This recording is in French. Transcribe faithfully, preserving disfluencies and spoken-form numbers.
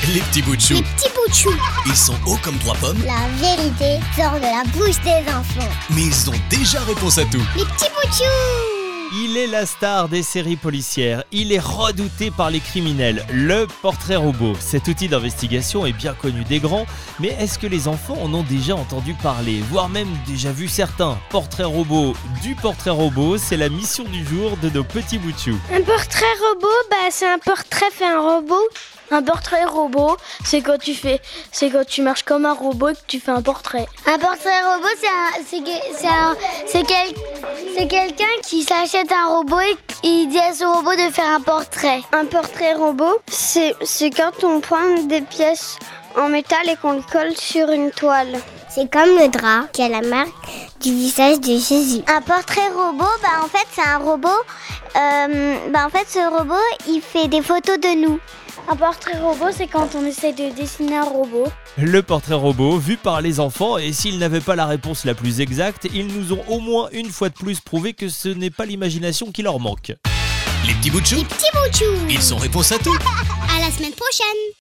Les petits bouts de chou. Les petits bouts de chou. Ils sont hauts comme trois pommes, La vérité sort de la bouche des enfants. mais ils ont déjà réponse à tout. Les petits bouts de chou. Il est la star des séries policières, il est redouté par les criminels, le portrait robot. Cet outil d'investigation est bien connu des grands, mais est-ce que les enfants en ont déjà entendu parler, voire même déjà vu certains? Portrait robot du portrait robot, c'est la mission du jour de nos petits bouts de chou. Un portrait robot, bah c'est un portrait fait un robot. Un portrait robot, c'est quand tu fais, c'est quand tu marches comme un robot et que tu fais un portrait. Un portrait robot, c'est un, c'est, que- c'est, un, c'est, quel, c'est quelqu'un qui s'achète un robot et il dit à ce robot de faire un portrait. Un portrait robot, c'est, c'est quand on prend des pièces en métal et qu'on le colle sur une toile. C'est comme le drap qui a la marque du visage de Jésus. Un portrait robot, bah en fait c'est un robot. Euh, bah en fait ce robot, il fait des photos de nous. Un portrait robot, c'est quand on essaie de dessiner un robot. Le portrait robot vu par les enfants, et s'ils n'avaient pas la réponse la plus exacte, ils nous ont au moins une fois de plus prouvé que ce n'est pas l'imagination qui leur manque. Les petits bouts de chou. Les petits bouts de chou. Ils sont réponse à tout. À la semaine prochaine.